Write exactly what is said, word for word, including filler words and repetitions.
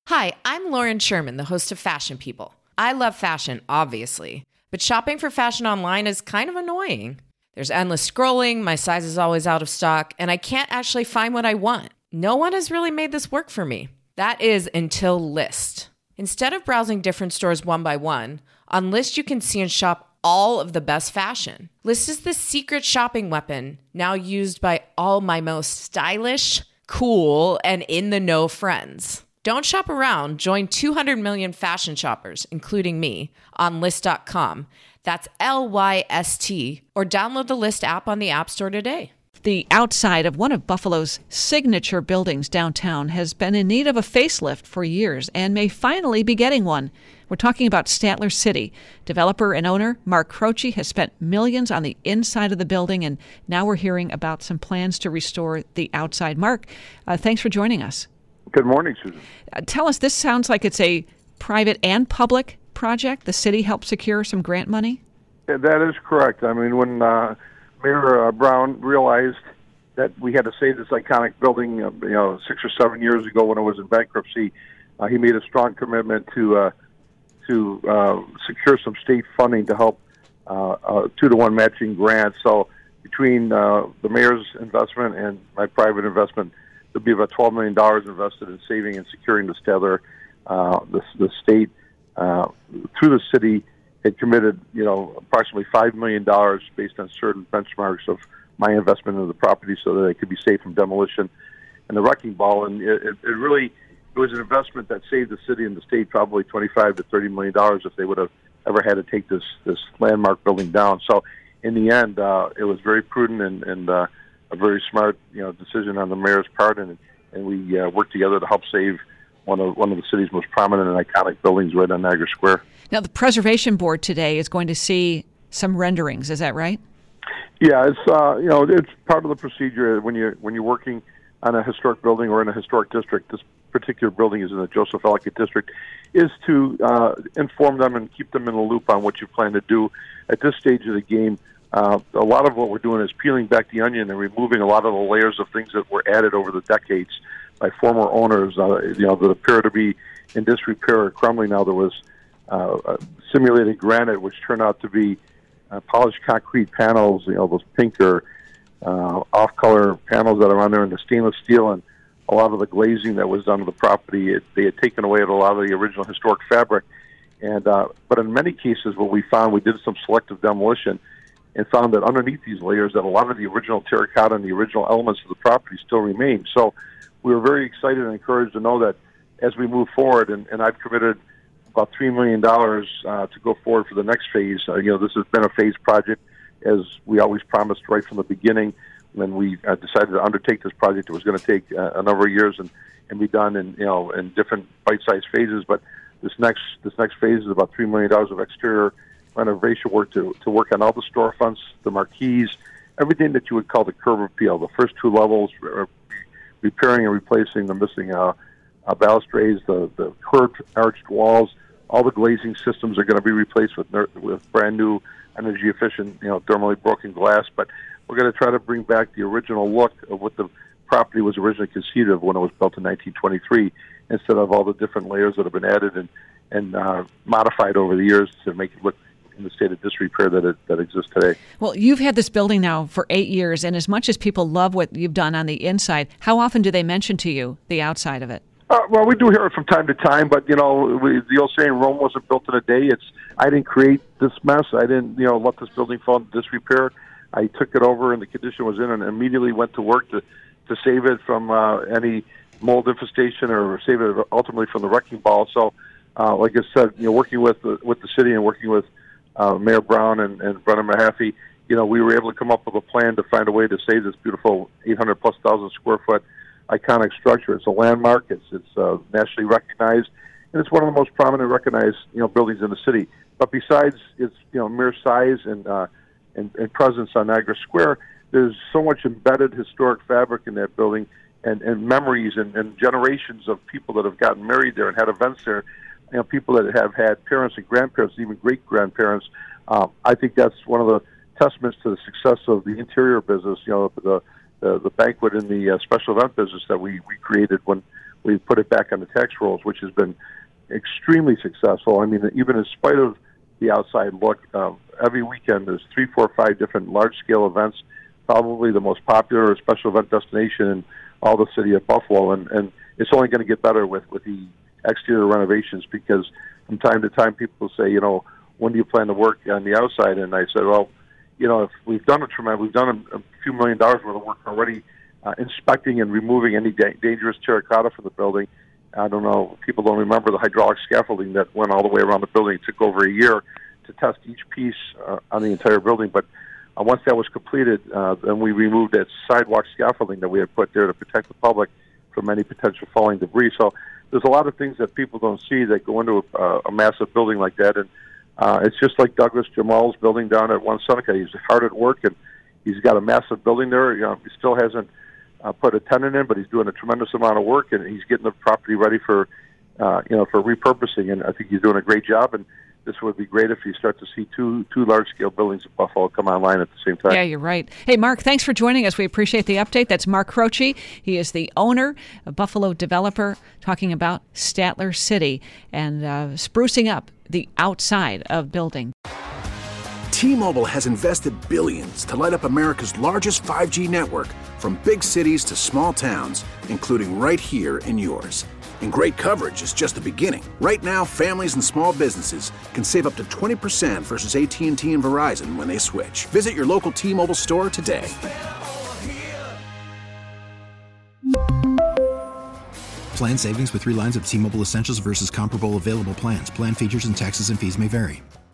Hi, I'm Lauren Sherman, the host of Fashion People. I love fashion, obviously, but shopping for fashion online is kind of annoying. There's endless scrolling, my size is always out of stock, and I can't actually find what I want. No one has really made this work for me. That is until Lyst. Instead of browsing different stores one by one, on Lyst you can see and shop all of the best fashion. Lyst is the secret shopping weapon now used by all my most stylish, cool, and in-the-know friends. Don't shop around. Join two hundred million fashion shoppers, including me, on Lyst dot com. That's L Y S T, or download the Lyst app on the App Store today. The outside of one of Buffalo's signature buildings downtown has been in need of a facelift for years and may finally be getting one. We're talking about Statler City. Developer and owner Mark Croce has spent millions on the inside of the building, and now we're hearing about some plans to restore the outside. Mark, uh, thanks for joining us. Good morning, Susan. Uh, tell us, this sounds like it's a private and public project. The city helped secure some grant money? Yeah, that is correct. I mean, when uh, Mayor uh, Brown realized that we had to save this iconic building, uh, you know, six or seven years ago when it was in bankruptcy, uh, he made a strong commitment to uh, to uh, secure some state funding to help uh, uh, two-to-one matching grants. So between uh, the mayor's investment and my private investment, there'll be about twelve million dollars invested in saving and securing the Statler. Uh, the, the state, uh, through the city, had committed, you know, approximately five million dollars based on certain benchmarks of my investment into the property so that it could be safe from demolition and the wrecking ball. And it, it, it really it was an investment that saved the city and the state probably twenty-five to thirty million dollars if they would have ever had to take this, this landmark building down. So in the end, uh, it was very prudent and, and uh, a very smart, you know, decision on the mayor's part, and and we uh, worked together to help save one of one of the city's most prominent and iconic buildings right on Niagara Square. Now, the Preservation Board today is going to see some renderings. Is that right? Yeah, it's uh, you know it's part of the procedure when you when you're working on a historic building or in a historic district. This particular building is in the Joseph Ellicott district. Is to uh, inform them and keep them in the loop on what you plan to do at this stage of the game. Uh, a lot of what we're doing is peeling back the onion and removing a lot of the layers of things that were added over the decades by former owners, uh, you know, that appear to be in disrepair or crumbling. Now, there was uh, simulated granite, which turned out to be uh, polished concrete panels, you know, those pink or uh, off-color panels that are on there, and the stainless steel, and a lot of the glazing that was done to the property. It, they had taken away a lot of the original historic fabric. And uh, but in many cases, what we found, we did some selective demolition and found that underneath these layers that a lot of the original terracotta and the original elements of the property still remain. So we were very excited and encouraged to know that as we move forward, and, and I've committed about three million dollars uh, to go forward for the next phase. Uh, you know, this has been a phased project, as we always promised right from the beginning. When we uh, decided to undertake this project, it was going to take uh, a number of years and, and be done in, you know, in different bite-sized phases. But this next this next phase is about three million dollars of exterior renovation work to, to work on all the storefronts, the marquees, everything that you would call the curb appeal. The first two levels, uh, repairing and replacing the missing uh, uh, balustrades, the, the curved arched walls. All the glazing systems are going to be replaced with ner- with brand new, energy efficient, you know, thermally broken glass. But we're going to try to bring back the original look of what the property was originally conceived of when it was built in nineteen twenty-three, instead of all the different layers that have been added and and uh, modified over the years to make it look in the state of disrepair that it, that exists today. Well, you've had this building now for eight years, and as much as people love what you've done on the inside, how often do they mention to you the outside of it? Uh, well, we do hear it from time to time, but, you know, we, the old saying, Rome wasn't built in a day. It's I didn't create this mess. I didn't, you know, let this building fall into disrepair. I took it over in the condition it was in and immediately went to work to, to save it from uh, any mold infestation or save it ultimately from the wrecking ball. So, uh, like I said, you know, working with the, with the city and working with Uh, Mayor Brown and, and Brennan Mahaffey, you know, we were able to come up with a plan to find a way to save this beautiful eight hundred plus thousand square foot iconic structure. It's a landmark. It's it's uh, nationally recognized, and it's one of the most prominent recognized, you know, buildings in the city. But besides its, you know, mere size and uh, and, and presence on Niagara Square, there's so much embedded historic fabric in that building, and, and memories and, and generations of people that have gotten married there and had events there. You know, people that have had parents and grandparents, even great-grandparents. Um, I think that's one of the testaments to the success of the interior business, you know, the the, the banquet and the uh, special event business that we, we created when, we've put it back on the tax rolls, which has been extremely successful. I mean, even in spite of the outside look, uh, every weekend there's three, four, five different large-scale events, probably the most popular special event destination in all the city of Buffalo, and, and it's only going to get better with, with the exterior renovations, because from time to time people say, you know, when do you plan to work on the outside? And I said, well, you know, if we've done a tremendous, we've done a, a few million dollars worth of work already, uh, inspecting and removing any da- dangerous terracotta from the building. I don't know, people don't remember the hydraulic scaffolding that went all the way around the building. It took over a year to test each piece uh, on the entire building. But uh, once that was completed, uh, then we removed that sidewalk scaffolding that we had put there to protect the public from any potential falling debris. So there's a lot of things that people don't see that go into a, a massive building like that. And uh, it's just like Douglas Jamal's building down at One Seneca. He's hard at work, and he's got a massive building there. You know, he still hasn't uh, put a tenant in, but he's doing a tremendous amount of work, and he's getting the property ready for, uh, you know, for repurposing. And I think he's doing a great job. And this would be great if you start to see two two large-scale buildings in Buffalo come online at the same time. Yeah, you're right. Hey, Mark, thanks for joining us. We appreciate the update. That's Mark Croce. He is the owner, a Buffalo developer, talking about Statler City and uh, sprucing up the outside of building. T-Mobile has invested billions to light up America's largest five G network, from big cities to small towns, including right here in yours. And great coverage is just the beginning. Right now, families and small businesses can save up to twenty percent versus A T and T and Verizon when they switch. Visit your local T-Mobile store today. Plan savings with three lines of T-Mobile Essentials versus comparable available plans. Plan features and taxes and fees may vary.